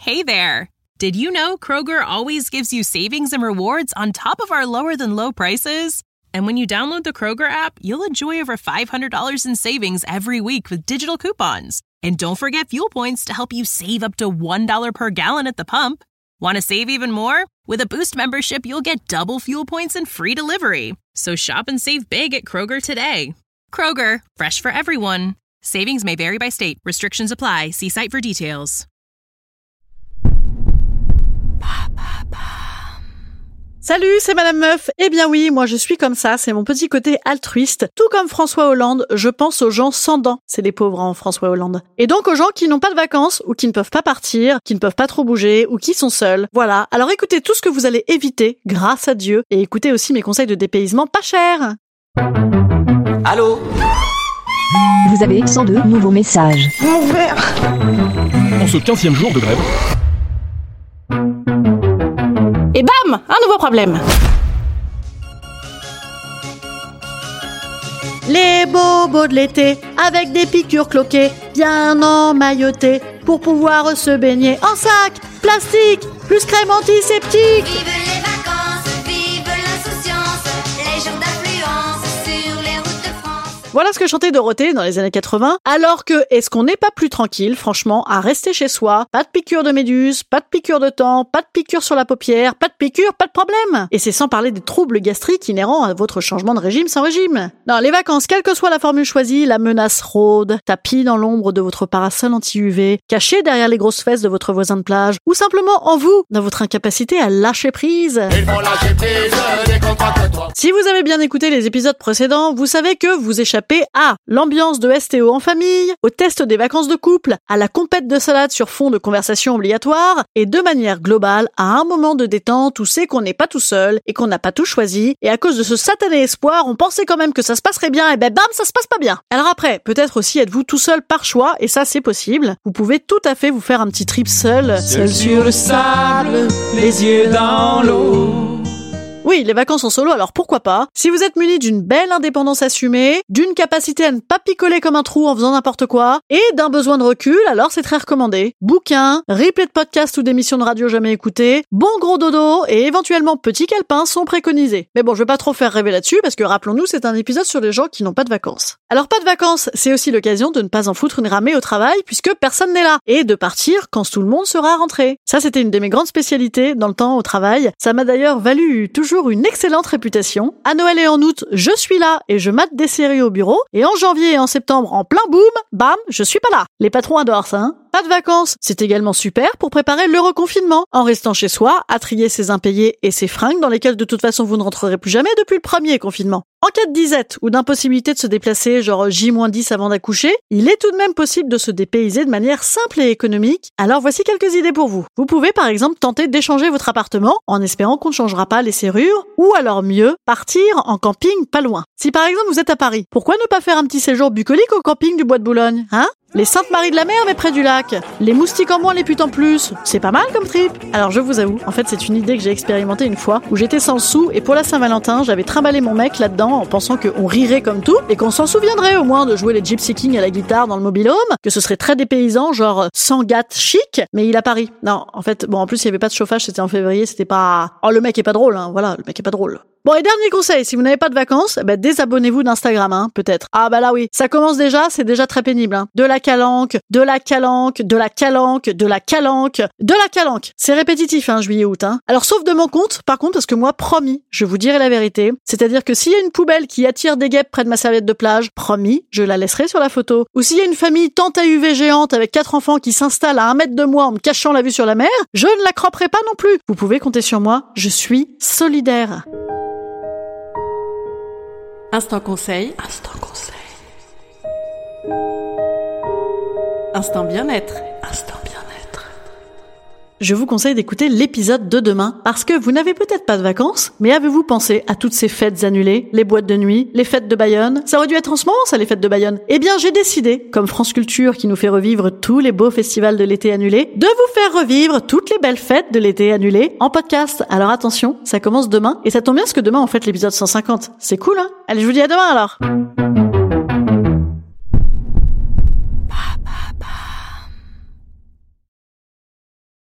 Hey there! Did you know Kroger always gives you savings and rewards on top of our lower-than-low prices? And when you download the Kroger app, you'll enjoy over $500 in savings every week with digital coupons. And don't forget fuel points to help you save up to $1 per gallon at the pump. Want to save even more? With a Boost membership, you'll get double fuel points and free delivery. So shop and save big at Kroger today. Kroger, fresh for everyone. Savings may vary by state. Restrictions apply. See site for details. Salut, c'est Madame Meuf. Eh bien oui, moi je suis comme ça, c'est mon petit côté altruiste. Tout comme François Hollande, je pense aux gens sans dents. C'est les pauvres, hein, François Hollande. Et donc aux gens qui n'ont pas de vacances, ou qui ne peuvent pas partir, qui ne peuvent pas trop bouger, ou qui sont seuls. Voilà, alors écoutez tout ce que vous allez éviter, grâce à Dieu, et écoutez aussi mes conseils de dépaysement pas chers. Allô ? Vous avez 102 nouveaux messages. Mon verre. En ce 15e jour de grève. Et bam, un nouveau problème. Les bobos de l'été, avec des piqûres cloquées, bien emmaillotés, pour pouvoir se baigner en sac, plastique, plus crème antiseptique. Vive les vacances, vive l'insouciance, les jours d'affluence sur les routes de France. Voilà ce que chantait Dorothée dans les années 80, alors que est-ce qu'on n'est pas plus tranquille, franchement, à rester chez soi, pas de piqûre de méduse, pas de piqûre de temps, pas de piqûre sur la paupière, pas de piqûre, pas de problème. Et c'est sans parler des troubles gastriques inhérents à votre changement de régime sans régime. Non, les vacances, quelle que soit la formule choisie, la menace rôde, tapis dans l'ombre de votre parasol anti-UV, caché derrière les grosses fesses de votre voisin de plage, ou simplement en vous, dans votre incapacité à lâcher prise. Il faut lâcher prise, décontracte-toi. Si vous avez bien écouté les épisodes précédents, vous savez que vous échappez à l'ambiance de STO en famille, au test des vacances de couple, à la compète de salade sur fond de conversation obligatoire, et de manière globale, à un moment de détente où c'est qu'on n'est pas tout seul, et qu'on n'a pas tout choisi, et à cause de ce satané espoir, on pensait quand même que ça se passerait bien, et ben bam, ça se passe pas bien. Alors après, peut-être aussi êtes-vous tout seul par choix, et ça c'est possible. Vous pouvez tout à fait vous faire un petit trip seul Sur le sable, les yeux dans l'eau. Oui, les vacances en solo, alors pourquoi pas? Si vous êtes muni d'une belle indépendance assumée, d'une capacité à ne pas picoler comme un trou en faisant n'importe quoi, et d'un besoin de recul, alors c'est très recommandé. Bouquins, replay de podcasts ou d'émissions de radio jamais écoutées, bon gros dodo et éventuellement petit calepin sont préconisés. Mais bon, je vais pas trop faire rêver là-dessus parce que rappelons-nous, c'est un épisode sur les gens qui n'ont pas de vacances. Alors pas de vacances, c'est aussi l'occasion de ne pas en foutre une ramée au travail puisque personne n'est là, et de partir quand tout le monde sera rentré. Ça, c'était une de mes grandes spécialités dans le temps au travail. Ça m'a d'ailleurs valu toujours une excellente réputation. À Noël et en août, je suis là et je mate des séries au bureau. Et en janvier et en septembre, en plein boom, bam, je suis pas là. Les patrons adorent ça, hein. Pas de vacances, c'est également super pour préparer le reconfinement, en restant chez soi, à trier ses impayés et ses fringues dans lesquelles de toute façon vous ne rentrerez plus jamais depuis le premier confinement. En cas de disette ou d'impossibilité de se déplacer, genre J-10 avant d'accoucher, il est tout de même possible de se dépayser de manière simple et économique. Alors voici quelques idées pour vous. Vous pouvez par exemple tenter d'échanger votre appartement en espérant qu'on ne changera pas les serrures, ou alors mieux, partir en camping pas loin. Si par exemple vous êtes à Paris, pourquoi ne pas faire un petit séjour bucolique au camping du Bois de Boulogne, hein? Les Saintes Maries de la Mer mais près du lac. Les moustiques en moins, les putes en plus. C'est pas mal comme trip. Alors je vous avoue, en fait c'est une idée que j'ai expérimentée une fois, où j'étais sans sous et pour la Saint-Valentin, j'avais trimballé mon mec là-dedans en pensant qu'on rirait comme tout et qu'on s'en souviendrait au moins de jouer les Gypsy Kings à la guitare dans le mobil-home, que ce serait très dépaysant, genre sans gâte chic, mais il a Paris. Non, en fait, bon en plus il y avait pas de chauffage, c'était en février, c'était pas... Oh le mec est pas drôle, hein, voilà, le mec est pas drôle. Bon, et dernier conseil, si vous n'avez pas de vacances, désabonnez-vous d'Instagram, hein, peut-être. Ah bah là oui, ça commence déjà, c'est déjà très pénible, hein. De la calanque, de la calanque, de la calanque, de la calanque, de la calanque. C'est répétitif, hein, juillet-août, hein. Alors sauf de mon compte, par contre, parce que moi, promis, je vous dirai la vérité. C'est-à-dire que s'il y a une poubelle qui attire des guêpes près de ma serviette de plage, promis, je la laisserai sur la photo. Ou s'il y a une famille tente à UV géante avec 4 enfants qui s'installent à 1 mètre de moi en me cachant la vue sur la mer, je ne la croperai pas non plus. Vous pouvez compter sur moi, je suis solidaire. Instant conseil. Instant conseil. Instant bien-être. Instant bien-être. Je vous conseille d'écouter l'épisode de demain, parce que vous n'avez peut-être pas de vacances, mais avez-vous pensé à toutes ces fêtes annulées, les boîtes de nuit, les fêtes de Bayonne? Ça aurait dû être en ce moment, ça, les fêtes de Bayonne. Eh bien, j'ai décidé, comme France Culture qui nous fait revivre tous les beaux festivals de l'été annulés, de vous faire revivre toutes les belles fêtes de l'été annulées en podcast. Alors attention, ça commence demain, et ça tombe bien parce que demain on fête l'épisode 150. C'est cool, hein? Allez, je vous dis à demain alors.